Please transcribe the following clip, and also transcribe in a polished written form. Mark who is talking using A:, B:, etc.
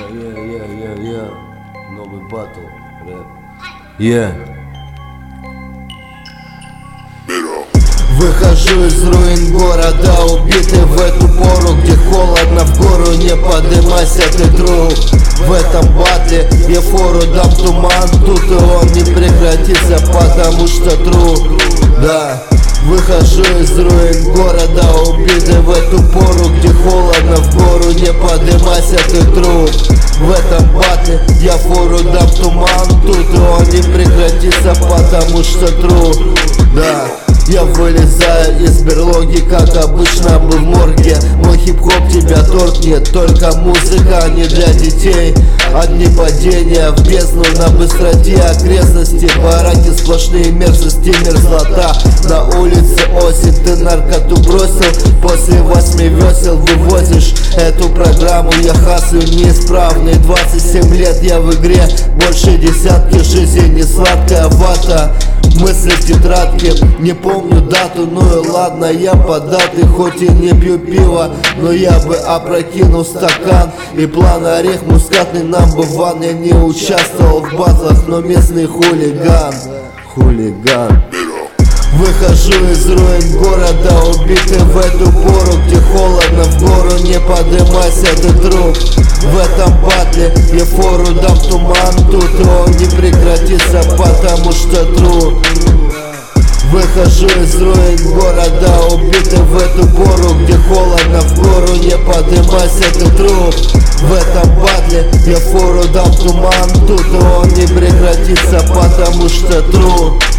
A: Новый батл, рэп.
B: Выхожу из руин города, убитый в эту пору, где холодно, в гору не подымайся, ты труп. В этом батле я фору дам туман, тут и он не прекратится, потому что труп. Да, выхожу из руин города, убитый в эту пору, где холодно, в гору не подымайся, ты труп. В этом батле я фору дам туман, тут и он не прекратится, потому что труп. Да. Я вылезаю из берлоги, как обычно был в морге. Мой хип-хоп тебя торкнет, только музыка не для детей. Одни падения в бездну на быстроте, окрестности, бараки сплошные мерзости, мерзлота. На улице осень, ты наркоту бросил, после 8 весел вывозишь эту программу. Я хаслю неисправный, 27 лет я в игре, больше десятки, жизнь не сладкая вата. Мысли в тетрадке, не помню дату, ну и ладно, я податый, хоть и не пью пиво, но я бы опрокинул стакан. И план орех мускатный number one. Я не участвовал в батлах, но местный хулиган. Выхожу из руин города, убитый в эту пору, где холодно, в гору не подымайся, ты труп. В этом батле я фору дам туман, тут и он не прекратится, потому что труп. Выхожу из руин города, убитый в эту пору, где холодно, в гору не подымайся, ты труп. В этом батле я фору дам туман, тут и он не прекратится, потому что труп.